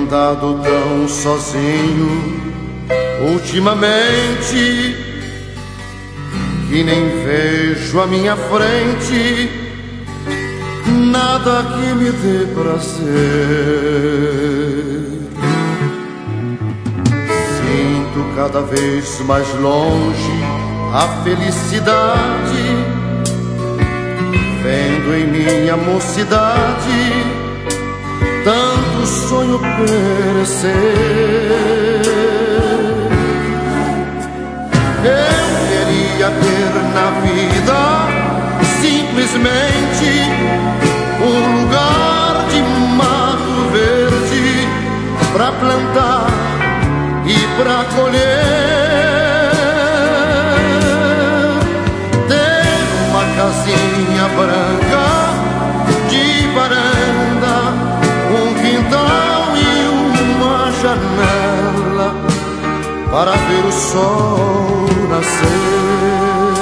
andado tão sozinho ultimamente que nem vejo à minha frente nada que me dê prazer. Sinto cada vez mais longe a felicidade, vendo em minha mocidade tanto sonho perecer. Eu queria ter na vida simplesmente um lugar de mato verde pra plantar e pra colher, ter uma casinha branca de varanda, um quintal e uma janela para ver o sol nascer.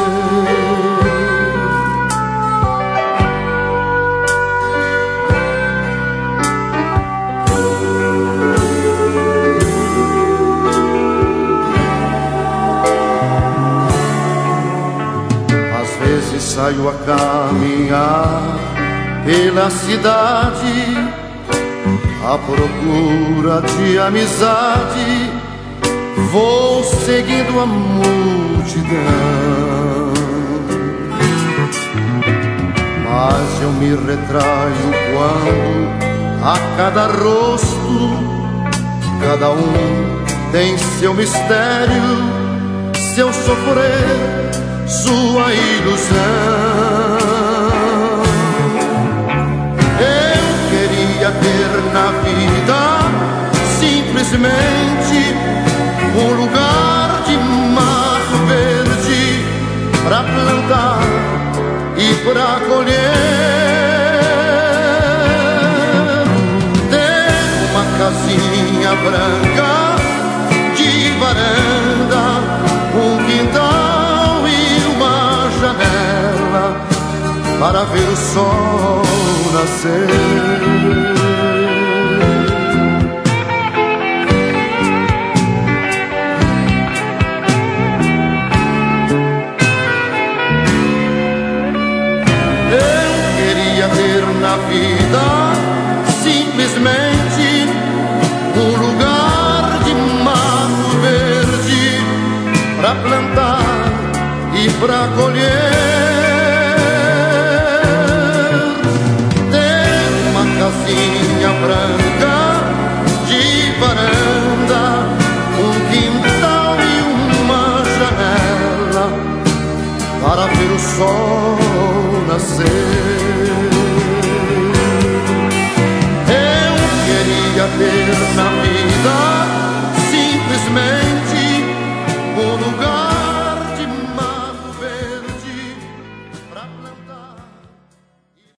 Às vezes saio a caminhar pela cidade à procura de amizade, vou seguindo a multidão, mas eu me retraio quando a cada rosto cada um tem seu mistério, seu sofrer, sua ilusão. Eu queria ter na vida simplesmente um lugar de mato verde pra plantar e pra colher, ter uma casinha branca de varanda, um quintal e uma janela para ver o sol nascer. Na vida simplesmente um lugar de mato verde pra plantar e pra colher, ter uma casinha branca de varanda, um quintal e uma janela para ver o sol nascer.